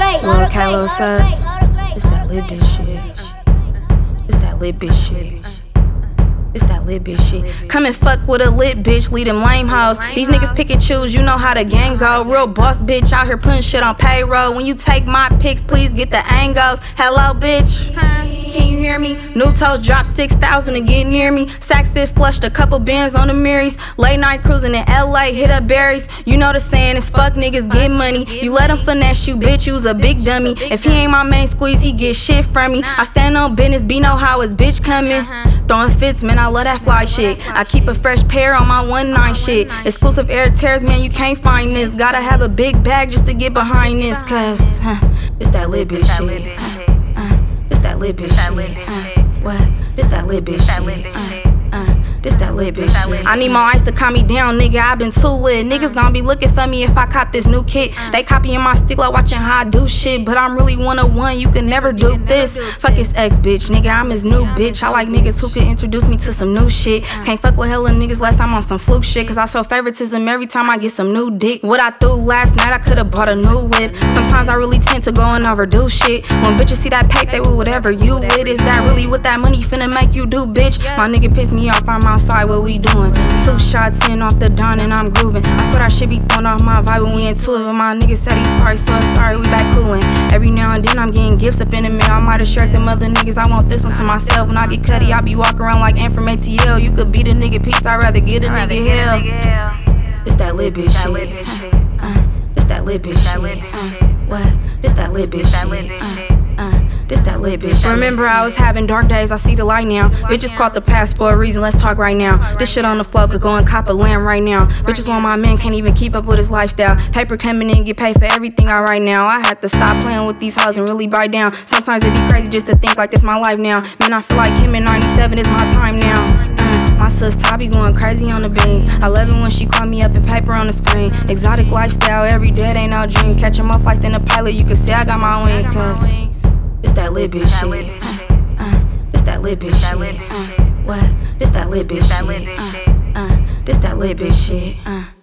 Lil' Kalo, what's up? It's that lit bitch shit. It's that lit bitch shit. It's that lit bitch shit. Come and fuck with a lit bitch, lead them lame hoes. These niggas pick and choose, you know how the gang go. Real boss bitch out here putting shit on payroll. When you take my pics, please get the angles. Hello, bitch. Can you hear me? New toes dropped 6,000 to get near me. Saks fit flushed a couple bands on the Marys. Late night cruising in LA, hit up berries. You know the saying is fuck niggas get money. You let him finesse you, bitch, you's a big dummy. If he ain't my main squeeze, he get shit from me. I stand on business, be know how his bitch coming. Throwing fits, man, I love that fly shit. I keep a fresh pair on my 1-9 shit. Exclusive air tears, man, you can't find this. Gotta have a big bag just to get behind this. Cause it's that lit bitch shit. It's that lit bitch shit. What? This that lit bitch shit. This that lit bitch shit. I need more ice to calm me down, nigga. I been too lit. Niggas gon' be looking for me if I cop this new kit. They copying my stick like watching how I do shit. But I'm really 101, you can never do this. Fuck his ex bitch, nigga. I'm his new bitch. I like niggas who can introduce me to some new shit. Can't fuck with hella niggas last time on some fluke shit. Cause I show favoritism every time I get some new dick. What I threw last night, I could've bought a new whip. Sometimes I really tend to go and overdo shit. When bitches see that paper, they with whatever you with. Is that really what that money finna make you do, bitch? My nigga pissed me off, I'm outside, what we doing? 2 shots in off the dawn and I'm grooving. I swear that shit be thrown off my vibe when we into it. But my nigga said he's sorry, so sorry, we back coolin'. Every now and then I'm getting gifts up in the mail. I might have shared them other niggas, I want this one to myself. When I get cutty, I be walking around like Ant from ATL. You could beat a nigga peace, I'd rather get a nigga hell. It's that lit bitch shit. It's that lit bitch shit. What? This that lit bitch shit. This that lit bitch. Remember I was having dark days, I see the light now. Bitches caught the past for a reason, let's talk right now. This shit on the floor could go and cop a lamb right now. Bitches want my man, can't even keep up with his lifestyle. Paper coming in, get paid for everything I write now. I had to stop playing with these hoes and really bite down. Sometimes it be crazy just to think like this my life now. Man, I feel like him in 97 is my time now. My sis Tabby going crazy on the beans. I love it when she call me up and paper on the screen. Exotic lifestyle, every day ain't no dream. Catch 'em up like stand a pilot, you can say I got my wings. Cause it's that lit bitch shit. It's that lit bitch shit. What? This that lit bitch shit. This that lit bitch shit.